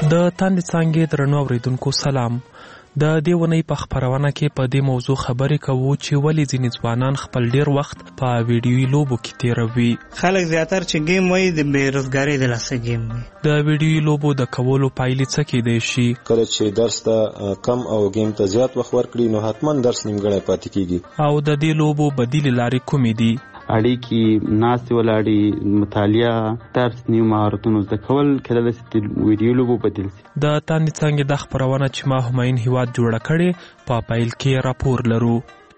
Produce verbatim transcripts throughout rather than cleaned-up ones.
د تاندې څانګې درنو اورېدونکو سلام. د دې ونې په خپرونه کې په دې موضوع خبرې کوو چې ولې ځینې ځوانان خپل ډیر وخت په ویډیويي لوبو کې تیروي. خلک زیاتر چې گیم وایي د بیروزګارۍ د لاسه گیم وي. د ویډیويي لوبو د کولو پایلې څه کېدای شي؟ کله چې درس ته کم او گیم ته زیات وخت ورکړي نو حتما درس نیمګړی پاتې کیږي. او د دې لوبو بدیل لارې کومې دي؟ اړیکې، ناستې ولاړې، مطالعه، درس، نیو مهارتونو زده کول کېدلی شي د ویډیو لوبو بدیل شي. د تاندې څانګې د خپرونه چې ما همایون هیواد جوړه کړې په پیل کې راپور لرو.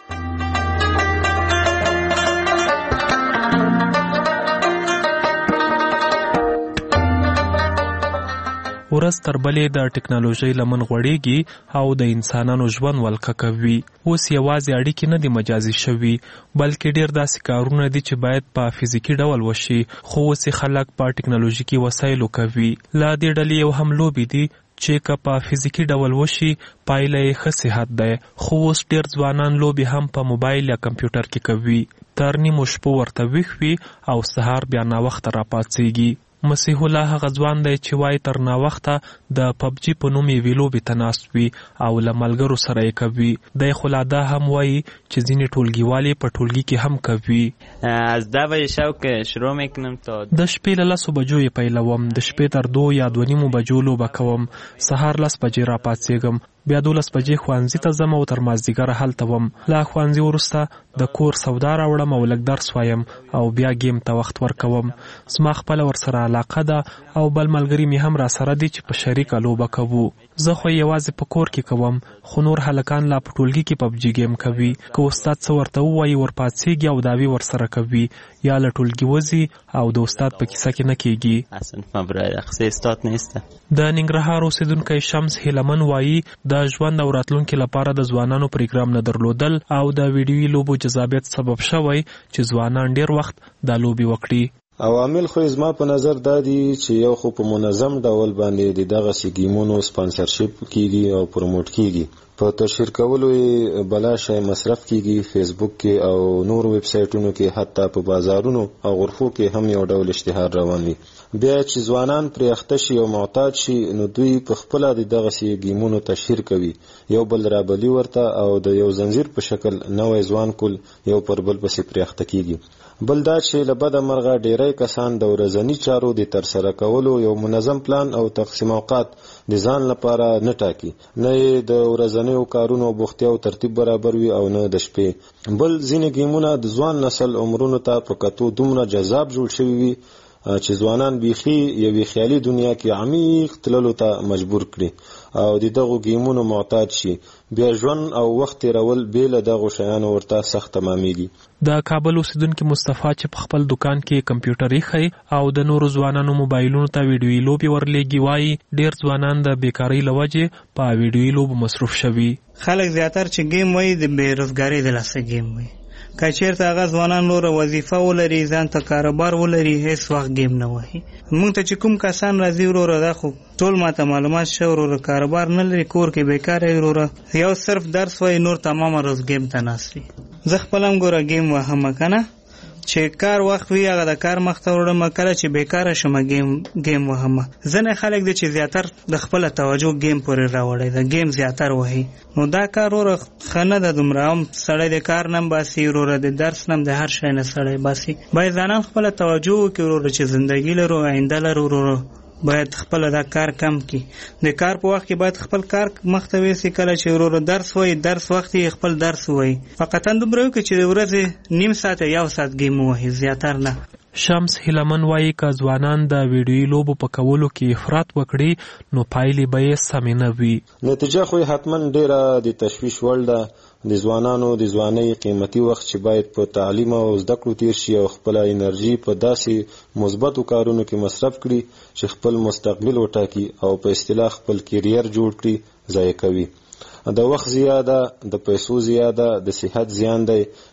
ورځ تر بلې د ټکنالوژۍ لمن غوړېږي او د انسانانو ژوند ولکه کوي. اوس یوازې اړیکې نه دي مجازي شوي بلکې ډېر داسې کارونه دي چې باید په فزیکي ډول وشي خو اوس خلک په ټکنالوژیکي وسایلو کوي. له دې ډلې یو هم لوبې دي چې که په فزیکي ډول وشي پایله یې ښه صحت دی. خو اوس ډېر ځوانان لوبې هم په موبایل یا کمپیوټر کې کوي. تر نیمو شپو ورته ویښ وي او سهار بیا ناوخته راپاڅېږي. مسیح الله هغه ځوان دی چې وایي تر ناوخته د پبجي په نوم یوې لوبې ته ناست وي او له ملګرو سره یې کوي. دی خو لا دا هم وایي چې ځینې ټولګیوالې په ټولګي کې هم کوي. از ده بجه شب که شروع میکنم تا د شپې له لسو بجو یې پیلوم، د شپې تر دو یا دوه نیمو بجو لوبه کوم، سهار لس بجې راپاڅېږم، بیا دولس بجې ښوونځي ته ځم او تر مازدیګره هلته وم. له ښوونځي وروسته د کور سودا راوړم او لږ درس وایم او بیا گیم ته وخت ورکوم. زما خپله ورسره علاقه ده او بل ملګري مې هم را سره دي چې په شریکه لوبه کوو. زه خو یوازې په کور کې کوم خو نور هلکان لا په ټولګي کې پبجي گیم کوي. که استاد څه ورته ووایي ورپاڅېږي او دعوې ورسره کوي یا له ټولګي وځي او د استاد په کیسه کې نه کېږي. اصلا برای رقص استاد نیسته. د ننګرهار اوسیدونکی شمس هیلمن وایي د ژوند او راتلونکي لپاره د ځوانانو پروګرام نه درلودل او د ویډیويي لوبو جذابیت سبب شوی چې ځوانان ډیر وخت دا لوبې وکړي. عوامل خو زما په نظر دا دي چې یو خو په منظم ډول باندې د دغه گیمونو سپانسرشپ کیږي او پروموټ کیږي، په تشهیر کولو یې بلا شی مصرف کیږي، فیسبوک کې او نور ویب سایټونو کې، حتی په بازارونو او غرفو کې هم یو ډول اشتهار روان وي. بیا چې ځوانان پرې اخته شي او معتاد شي نو دوی په خپله د دغسې گیمونو تشهیر کوي، یو بل رابلي ورته او د یو زنځیر په شکل نوی ځوان کول یو پر بل پسې پرې اخته کیږي. بل دا چې له بده مرغه ډیری کسان د ورځني چارو د ترسره کولو یو منظم پلان او تقسیم اوقات د ځان لپاره نه ټاکي، نه یې د ورځنیو کارونو بوختیاو ترتیب برابر وي او نه د شپې. بل ځینې گیمونه د ځوان نسل عمرونو ته په کتو دومره جذاب جوړ شوي وي چې ځوانان بیخي یوې خیالي دنیا کې عمیق تللو ته مجبور کړي او د دغو گیمونو معتاد شي. بیا ژوند او وخت تیرول بې له دغو شیانو ورته سخت تمامیږي. د کابل اوسیدونکي مصطفی چې په خپل دکان کې کمپیوټر ایښی او د نورو ځوانانو موبایلونو ته ویډیويي لوبې ورلیږي وایي ډېر ځوانان د بیکارۍ له وجې په ویډیويي لوبو مصروف شوي. خلک زیاتر چې گیم وایي د بیروزګارۍ د لاسه گیم وایي. که چېرته هغه ځوانان نوره وظیفه ولري، ځان ته کاروبار ولري، هېڅ وخت گیم نه وهي. موږ ته چې کوم کسان راځي وروره دا خو ټول ما ته معلومات شته وروره کاروبار نه لري، کور کې بیکاره وي وروره، یو صرف درس وایي، نور تمامه روز گیم ته ناست وي. زه خپله هم ګوره گیم وهم که نه، چې کار وخت وي هغه د کار مخته وړم، کله چې بیکاره شم گیم گیم وهم. ځینې خلک دی چې زیاتر د خپله توجه گیم پورې راوړی د گیم زیاتر وهي، نو دا کار وروره ښه نه ده دومره. هم سړی د کار نه هم باسي وروره، د درس نه هم د هر شی نه سړی باسي. باید ځانان خپله توجه وکړي وروره چې زندګي لرو، آینده لرو وروره، باید خپل دا کار کم کی. د کار په وخت کې باید خپل کار مخته ویسي، کله چې ورور درس وای درس وخت یې خپل درس وای، فقط اندومره وکړي چې د ورځې نیم ساعت یا یو ساعت گیم وای، زیاتر نه. شمس هیلمن وایي که ځوانان د ویډیويي لوبو په کولو کې افراط وکړي نو پایلې به یې سمې نه وي. نتیجه خو حتما ډیره د تشویش وړ ده. د ځوانانو د ځوانۍ قیمتي وخت چې باید په تعلیم او زده کړو تیر شي او خپله انرژي په داسې مثبتو کارونو کې مصرف کړي چې خپل مستقبل وټاکي او په اصطلاح خپل کیریر جوړ کړي، ضایع کوي. د وخت زیاده، د پیسو زیاده، د صحت زیان دی.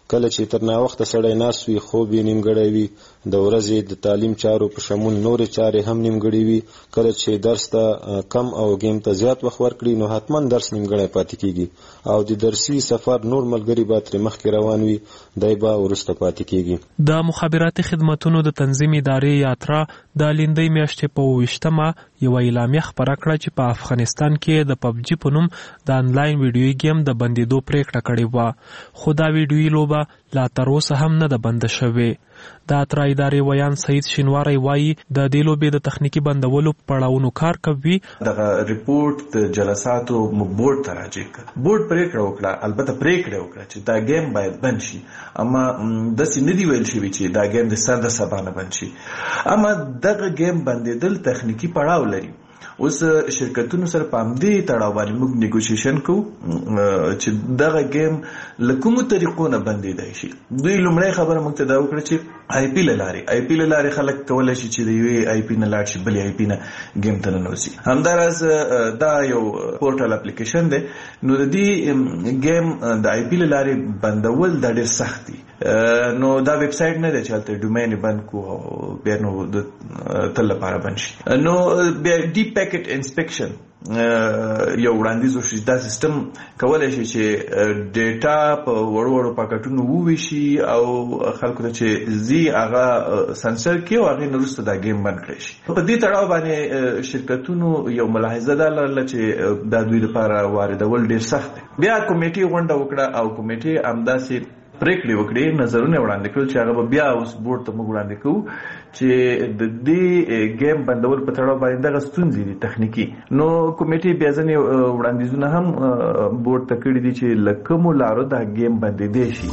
کله چې تر ناوخته سړی ناست وي خوب یې نیمګړی وي، د ورځې د تعلیم چارو په شمول نورې چارې هم نیمګړې وي. کله چې درس ته کم او ګیم ته زیات وخت ورکړي نو حتما درس نیمګړی پاتې کیږي او د درسي سفر نور ملګري به ترې مخکې روان وي، دی به وروسته پاتې کیږي. د مخابراتي خدمتونو د تنظیم ادارې یاترا د لیندۍ میاشتې په اوویشتمه یوه اعلامیه خپره کړه چې په افغانستان کې د پبجي په نوم د انلاین ویډیویي گیم د بندېدو پریکړه کړې وه، خو دا ویډیویي لوبه لا تر اوسه هم نه ده بنده شوې. د اترا ادارې ویان سعید شینواری وایي د دې لوبې د تخنیکي بندولو پړاوونو کار کوي. دغه ریپورت د جلساتو بورډ ته راجع کړ، بورډ پریکړه وکړه، البته پریکړه وکړه چې دا گیم باید بند شي، اما داسې نه دی ویل شوي چې دا گیم د سر د سبا نه بند شي. اما دغه گیم بندېدل تخنیکي پړاو لري. اوس شرکتونو سره په همدې تړاو باندې موږ نیګوشیشن کوو چې دغه گیم له کومو طریقو نه بندېدای شي. دوی لومړی خبره موږ ته دا وکړه چې آی پی له لارې آی پی له لارې خلک کولی شي چې د یوې آی پي نه لاړ شي بلې آی پي نه گیم ته ننوځي. همداراز دا یو پورټل اپلیکیشن دی، نو د دې گیم د آی پی له لارې بندول دا ډېر سخت دي. نو دا ویب سایټ نه دی چې هلته ډومین بند کو او بیا نو د تل لپاره بند شي. نو بیا ډیپ پیکټ انسپیکشن یو وړاندیز وشي، دا سیستم کولی شي چې ډیټا په وړو وړو پاکټونو وویشي او خلکو ته چې زی هغه سنسر کړي او هغې نه وروسته دا گیم بند کړی شي. په دې تړاو باندې شرکتونو یو ملاحظه دا لرله چې دا دوی لپاره واردول ډېر سخت دی. بیا کمیټې غونډه وکړه او کمیټې همداسې پریکړې وکړې، نظرونه وړاندې کړل چې هغه به بیا اوس بورډ ته موږ وړاندې کوو چې د دې گیم بندول په تړاو باندې دغه ستونزې دي تخنیکي. نو کمیټې بیا ځینې وړاندیزونه هم بورډ ته کړي دي چې له کومو لارو دا گیم بندېدی شي.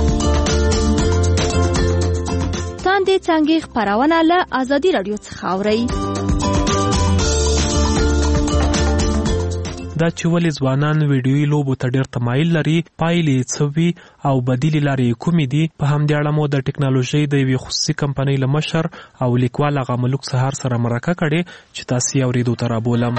تاندې څانګې خپرونه له ازادي راډیو څخه اورئ. دا چې ولې ځوانان ویډیویي لوبو ته ډېر تمایل لري، پایلې یې څه وي او بدیلې لارې یې کومې دي، په همدې اړه مو د ټکنالوژۍ د یوې خصوصي کمپنۍ له مشر او لیکوال هغه ملوک سهار سره مرکه کړې چې تاسو یې اورېدو ته رابولم.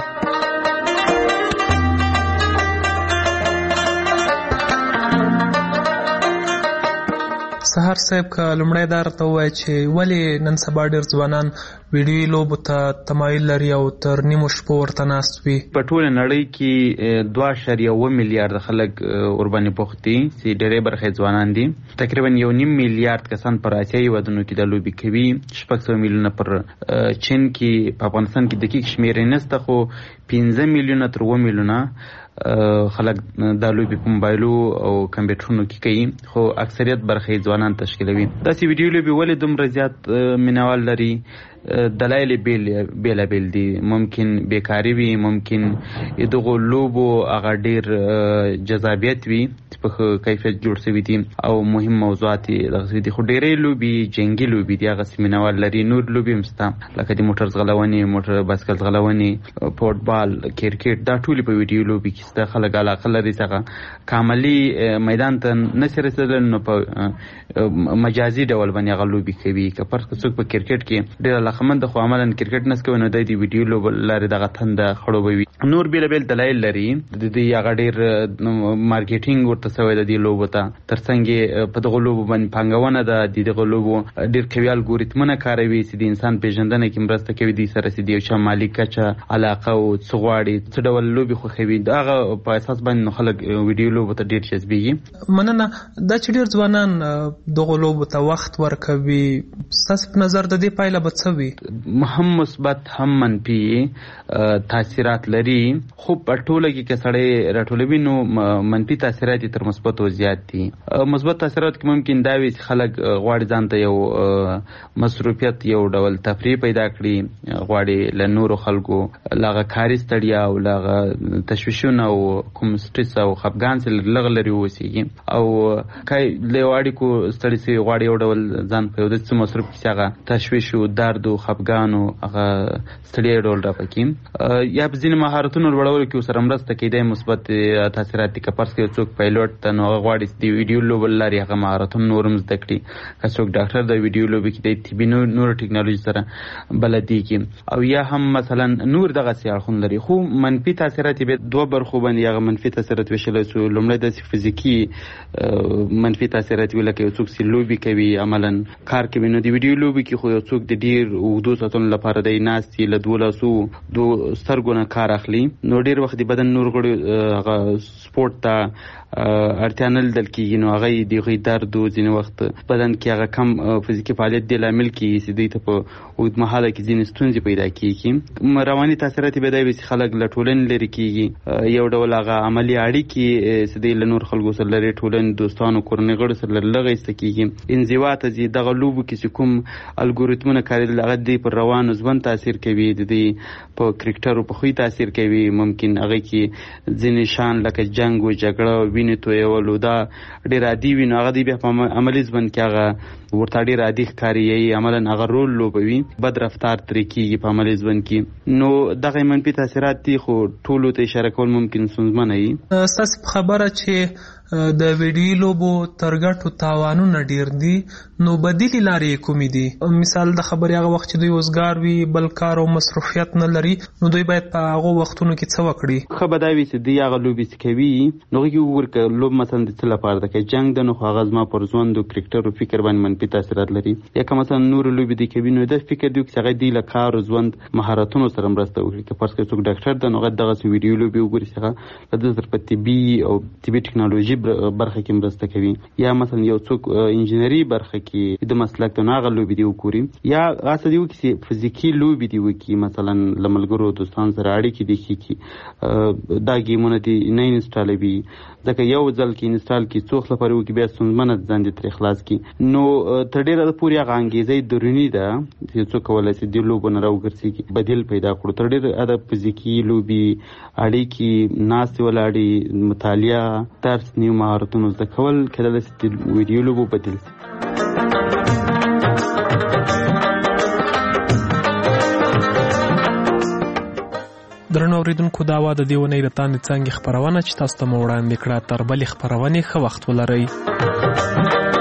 سهار صاحب که لومړی دا راته ووایه چې ولې نن سبا ډېر ځوانان ویډیویي لوبو ته تمایل لري او تر نیمو شپو ورته ناست وي؟ په ټوله نړۍ کې دوه اعشاریه اوه میلیارده خلک ورباندې بوخت دي چې ډېرې برخې ځوانان دي. تقریبا یو نیم میلیارد کسان پر اسیایي هېوادونو کې دا لوبې کوي، شپږ سوه میلیونه پر چین کې. په افغانستان کې دقیق شمېرې نشته، خو پنځه میلیونه تر اوه میلیونه خلک دا لوبې په موبایلو او کمپیوټرونو کې کوي، خو اکثریت برخې ځوانان تشکیلوي. داسې ویډیو لوبې ولې دومره زیات مینوال لري؟ دلایل بېلابېل دي. ممکن بیکاري وي، ممکن دغو لوبو هغه ډېر جذابیت وي چې په ښه کیفیت جوړ شوي دي او مهم موضوعات یې دغسې دي. خو ډېرې لوبې جنګي لوبې دي، هغسې مینوال لري. نور لوبې هم شته لکه د موټر ځغلونې، موټر بایسکل ځغلونې، فوټبال، کرکټ، دا ټولې په ویډیو لوبې کې شته. خلک علاقه لري څخه کاملي میدان ته نشي رسېدلی، نو په مجازي ډول باندې هغه لوبې کوي. که فرض کړه څوک په کرکټ کې ډېر علاقمند خو عملا کرکټ نس کوي، نو دی د ویډیو لوبو لارې دغه تنده خړوبوي. نور بېلابېل دلایل لري. د دې هغه ډېر مارکیټینګ ورته شوی د دې لوبو ته، تر څنګ یې په دغو لوبو باندې پانګونه ده. د دغو لوبو ډېر قوي الګوریتمونه کاروي چې د انسان پیژندنه کې مرسته کوي دوی سره، چې د یو چا مالي کچه، علاقه او څه غواړي، څه ډول لوبې خوښوي، د هغه په اساس باندې خلک ویډیو لوبو ته ډېر جذبېږي. مننه. دا چې ډېر ځوانان دغو لوبو ته وخت ورکوي، ستاسو په نظر د دې پایله به څه وي؟ هم مثبت هم منفي تاثیرات لري، خو په ټوله کې که سړی راټولوي نو منفي تاثیرات یې تر مثبتو زیات دي. مثبت تاثیرات کې ممکن دا وي چې خلک غواړي ځان ته یو مصروفیت، یو ډول تفریح پیدا کړي، غواړي له نورو خلکو له هغه کاري ستړیا او له هغه تشویشونه او کوم سټرس او خفګان څخه لږ لرې واوسېږي، او که له یو اړیکو ستړي سوي غواړي یو ډول ځان په یو داسې مصروف کړي چې هغه تشویش او درد خپګانو هغه ستړیا ډول راپکې یا په ځینې مهارتونو لوړولو کې ورسره مرسته کوي د مثبت تاثیرات دي. که فرض کړئ څوک پایلوټ ته نو هغه غواړي د ویډیو لوبو له لارې هغه مهارتونه نور هم زده کړي. که څوک ډاکټر د ویډیو لوبې کې د طبي نورو ټکنالوژي سره بلدېږي. او یا هم مثلا نور دغسې اړخونه لري. خو منفي تاثیرات یې بیا دوه برخو باندې هغه منفي تاثیرات ویشلی سو. لومړی داسې فزیکي منفي تاثیرات وي لکه یو څوک چې لوبې کوي عملا کار کوي نو د ویډیو لوبې کې خو یو څوک د ډېر اوږدو ساعتونو لپاره دی ناست وي له دوو لاسو دوو سترګو نه کار اخلي نو ډېر وخت د بدن نور غړي هغه سپورټ ته اړتیا نه لیدل کېږي نو هغه یې د هغوی درد و ځینې وخت بدن کې هغه کم فزیکي فعالیت دی لامل کېږي چې دوی ته په اوږدمهاله کې ځینې ستونزې پیدا کېږي. رواني تاثیرات یې بیا دا وي چې خلک له ټولنې لرې کېږي. یو ډول هغه عملي اړیکې چې دوی له نور خلکو سره لري ټولنې دوستانو کورنۍ غړو سره له لږه ایسته کېږي. انزوا ته ځي. دغه لوبو کې چې کوم الګوریتمونه کارېدل هغه دوی پر روانو ژوند تاثیر کوي د دوی په کرکټرو په خوی تاثیر کوي. ممکن هغه کې ځینې شان لکه جنګ و جګړه وینې تویول دا ډېر عادي وي نو هغه دوی بیا په عملي ژوند کې هغه ورته ډېر عادي ښکاري عملا هغه رول لوبوي بد رفتار ترې کېږي په عملي ژوند کې. نو دغه منفي تاثیرات دي خو ټولو ته اشاره کول ممکن ستونزمنه وي. ستاسې په خبره چې د ویډیو لوبو تر ګټو تاوانونه ډېر دي نو بدیلې لارې کومې دي؟ مثال د خبرې هغه وخت چې دوی وزګار وي بل کار او مصروفیت نه لري نو دوی باید په هغو وختونو کې څه وکړي؟ ښه به دا وي چې دوی هغه لوبې چې کوي نو هغې کې وګوري که لوب مثلا د څه لپاره ده. که جنګ ده نو خو هغه زما پر ژوند او کرکټر او فکر باندې منفي تاثیرات لري. یا که مثلا نورو لوبې دوی کوي نو دا فکر دوی چې هغه دوی له کار او ژوند مهارتونو سره مرسته وکړي. که فرض کړئ څوک ډاکټر ده نو هغه دغسې ویډیو لوبې وګوري چې هغه له ده سره په طبي او طبي ټکنالوژي برخه کې مرسته کوي. یا مثلا یو څوک انجینري برخه کې د مسلک ته نو هغه لوبې دې وګوري. یا هڅه دې وکړي چې فزیکي لوبې دې وکړي مثلا له ملګرو دوستانو سره اړیکې دې ښې کړي. دا ګیمونه دې نه انسټالوي ځکه یو ځل کې انسټال کړي څو وخت لپاره وکړي بیا ستونزمنه ځان دې ترې خلاص کړي. نو تر ډېره پورې هغه انګېزه دروني ده چې څوک کولی شي دې لوبو نه راوګرځېږي بدیل پیدا کړو. تر ډېره د فزیکي لوبې اړیکې ناستې ولاړې مطالعه درس نیو مهارتونو زده کول کېدلی شي د ویډیو لوبو بدیل شي. درنو اوریدونکو دا وه د دې اونۍ د تاندې څانګې خپرونه چې تاسو ته مو وړاندې کړه. تر بلې خپرونې ښه وخت ولرئ.